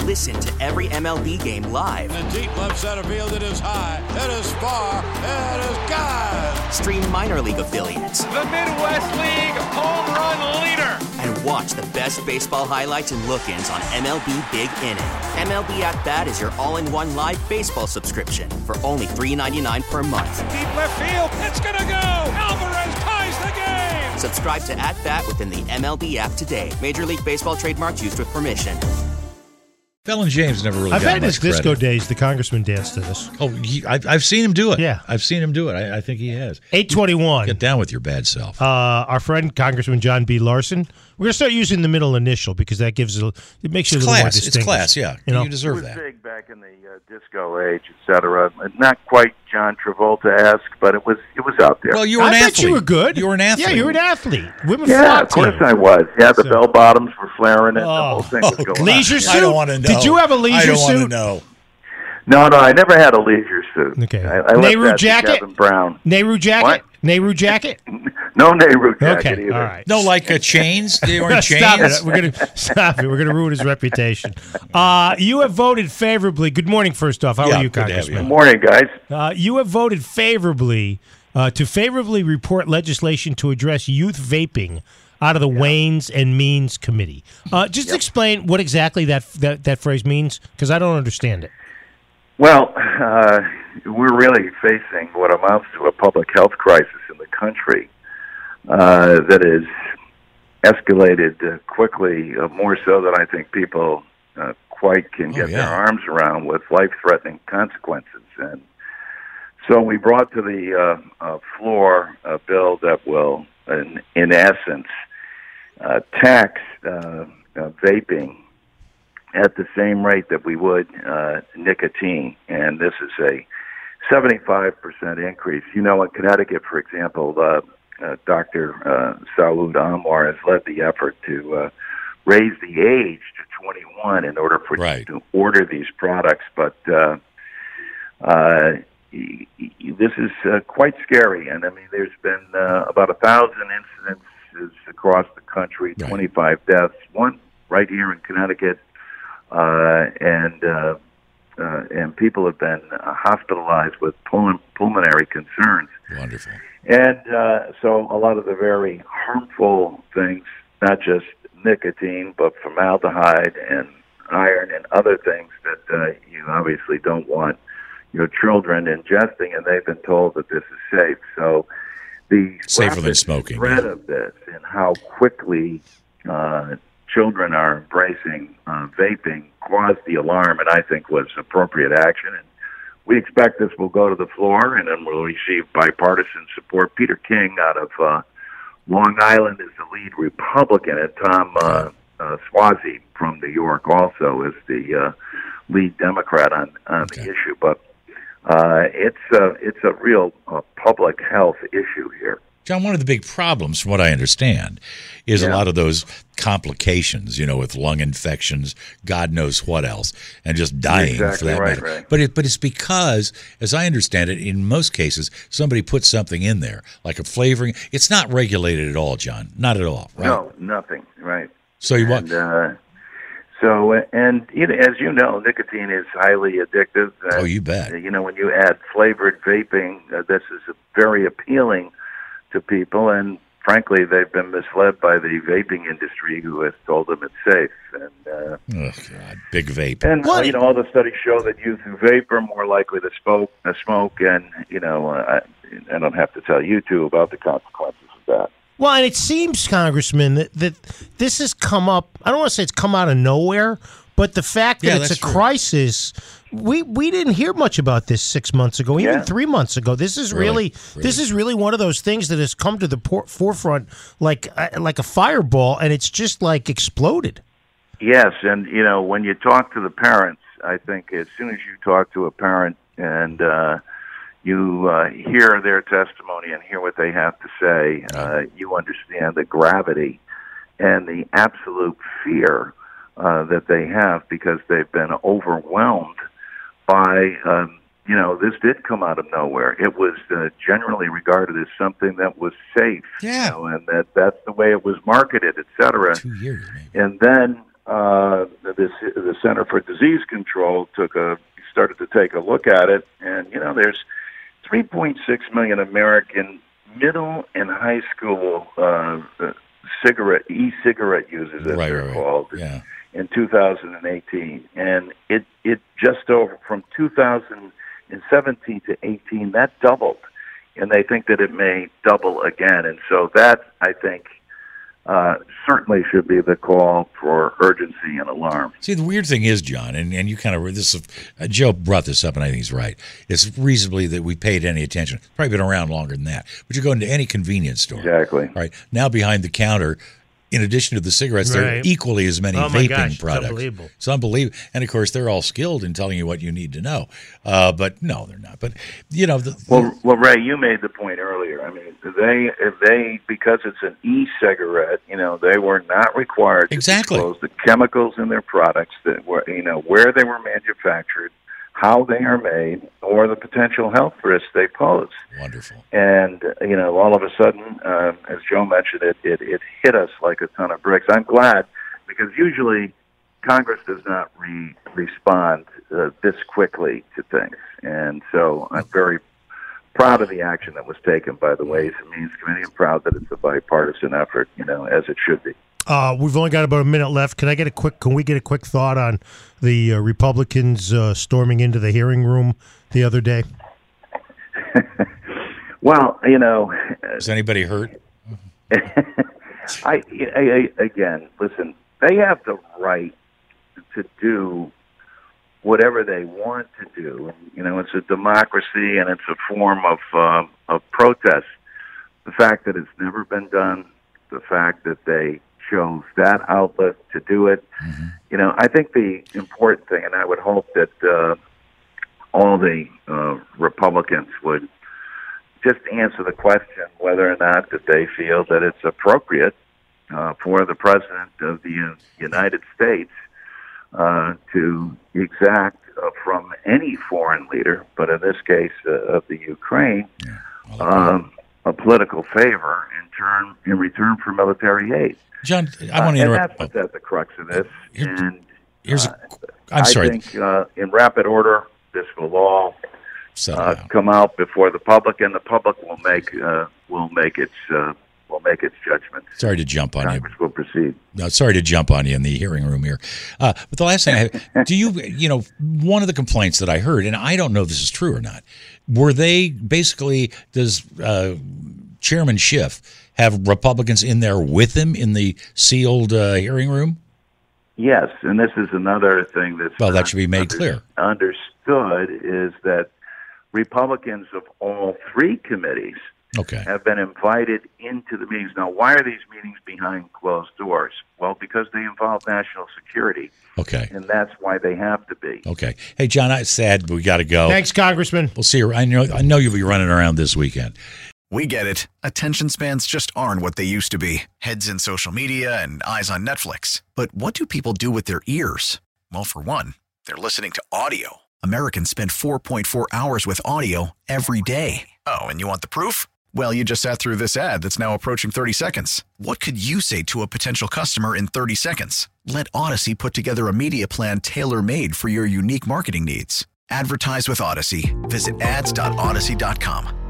Listen to every MLB game live. In the deep left center field, it is high, it is far, it is gone. Stream minor league affiliates. The Midwest League home run leader. And watch the best baseball highlights and look-ins on MLB Big Inning. MLB At Bat is your all-in-one live baseball subscription for only $3.99 per month. Deep left field, it's gonna go. Alvarez ties the game. Subscribe to At Bat within the MLB app today. Major League Baseball trademarks used with permission. Felon James never really I've got had his much credit. disco days. The congressman danced to this. Oh, I've seen him do it. Yeah. I've seen him do it. I think he has. 821. Get down with your bad self. Our friend Congressman John B. Larson. We're gonna start using the middle initial because that gives it makes you a little more distinguished. It's class. Yeah, you deserve that. It was big back in the disco age, etc. Not quite John Travolta-esque, but it was out there. Well, you were an I athlete. bet you were good. You were an athlete. Yeah, you were an athlete. Women Yeah, flocked of course to you. I was. Yeah, the bell bottoms were flaring and the whole thing was going on. Leisure suit? I don't want to know. Did you have a leisure I don't suit? want to know. No, I never had a leisure suit. Okay. I left Nehru that to jacket? Kevin Brown. Nehru jacket? What? Nehru jacket? No Nehru jacket Okay, either. all right. No, like chains. They weren't chains. Stop it. We're gonna stop it. We're gonna ruin his reputation. You have voted favorably. Good morning, first off. How Yeah, are you, good to have Congressman? Good morning, guys. You have voted favorably to favorably report legislation to address youth vaping out of the Ways and Means Committee. Just explain what exactly that phrase means, because I don't understand it. Well, we're really facing what amounts to a public health crisis in the country that is escalated quickly, more so than I think people quite can get their arms around, with life-threatening consequences. And so we brought to the floor a bill that will, in essence, tax vaping at the same rate that we would nicotine. And this is a 75% increase. You know, in Connecticut, for example, Dr. Saud Anwar has led the effort to raise the age to 21 in order for you to order these products. But this is quite scary. And, I mean, there's been about 1,000 incidences across the country, 25 deaths, one right here in Connecticut. And people have been hospitalized with pulmonary concerns. Wonderful. And so a lot of the very harmful things, not just nicotine, but formaldehyde and iron and other things that you obviously don't want your children ingesting, and they've been told that this is safe. So the safer than smoking. Spread of this and how quickly children are embracing vaping caused the alarm, and I think was appropriate action. And we expect this will go to the floor, and then we'll receive bipartisan support. Peter King out of Long Island is the lead Republican, and Tom Suozzi from New York also is the lead Democrat on the issue. But it's a real public health issue here. John, one of the big problems, from what I understand, is a lot of those complications, with lung infections, God knows what else, and just dying for that matter. Right. But it's because, as I understand it, in most cases, somebody puts something in there, like a flavoring. It's not regulated at all, John. Not at all, right? No, nothing, right. So you want... And as you know, nicotine is highly addictive. Oh, you bet. When you add flavored vaping, this is very appealing to people, and frankly, they've been misled by the vaping industry, who has told them it's safe. And oh God, big vape. And all the studies show that youth who vape are more likely to smoke. And I don't have to tell you two about the consequences of that. Well, and it seems, Congressman, that this has come up. I don't want to say it's come out of nowhere, but the fact that it's a crisis, we didn't hear much about this 6 months ago, even 3 months ago. This is really one of those things that has come to the forefront like a fireball, and it's just like exploded. Yes, and when you talk to the parents, I think as soon as you talk to a parent and you hear their testimony and hear what they have to say, you understand the gravity and the absolute fear that they have, because they've been overwhelmed by, this did come out of nowhere. It was generally regarded as something that was safe, and that's the way it was marketed, et cetera. 2 years, and then the Center for Disease Control started to take a look at it, and there's 3.6 million American middle and high school e-cigarette users, as they're called, in 2018, and it just over from 2017 to 18 that doubled, and they think that it may double again, and so that I think certainly should be the call for urgency and alarm. See, the weird thing is, John, and you kind of Joe brought this up, and I think he's right. It's reasonably that we paid any attention. It's probably been around longer than that. But you go into any convenience store, exactly. Right now, behind the counter, in addition to the cigarettes, there are equally as many vaping products. It's unbelievable. And, of course, they're all skilled in telling you what you need to know. But, no, they're not. But, Well, Ray, you made the point earlier. I mean, they because it's an e-cigarette, they were not required to disclose the chemicals in their products, that were, where they were manufactured, how they are made, or the potential health risks they pose. Wonderful. And, all of a sudden, as Joe mentioned, it hit us like a ton of bricks. I'm glad, because usually Congress does not respond this quickly to things. And so I'm very proud of the action that was taken by the Ways and Means Committee. I'm proud that it's a bipartisan effort, as it should be. We've only got about a minute left. Can we get a quick thought on the Republicans storming into the hearing room the other day? Well, is anybody hurt? Again, listen, they have the right to do whatever they want to do. It's a democracy and it's a form of protest. The fact that it's never been done, the fact that they chose that outlet to do it. Mm-hmm. I think the important thing, and I would hope that all the Republicans would just answer the question whether or not that they feel that it's appropriate for the President of the United States to exact from any foreign leader, but in this case of the Ukraine, a political favor in return for military aid. John, I want to interrupt. And that's at the crux of this. I'm sorry. I think in rapid order, this will all come out before the public, and the public will make its judgment. Sorry to jump on Congress will proceed. No, sorry to jump on you in the hearing room here. But the last thing, one of the complaints that I heard, and I don't know if this is true or not, were they basically, does Chairman Schiff have Republicans in there with him in the sealed hearing room? Yes, and this is another thing that should be made clear. Understood is that Republicans of all three committees have been invited into the meetings. Now, why are these meetings behind closed doors? Well, because they involve national security. Okay. And that's why they have to be. Okay. Hey, John, it's sad, but we got to go. Thanks, Congressman. We'll see you. I know you'll be running around this weekend. We get it. Attention spans just aren't what they used to be. Heads in social media and eyes on Netflix. But what do people do with their ears? Well, for one, they're listening to audio. Americans spend 4.4 hours with audio every day. Oh, and you want the proof? Well, you just sat through this ad that's now approaching 30 seconds. What could you say to a potential customer in 30 seconds? Let Odyssey put together a media plan tailor-made for your unique marketing needs. Advertise with Odyssey. Visit ads.odyssey.com.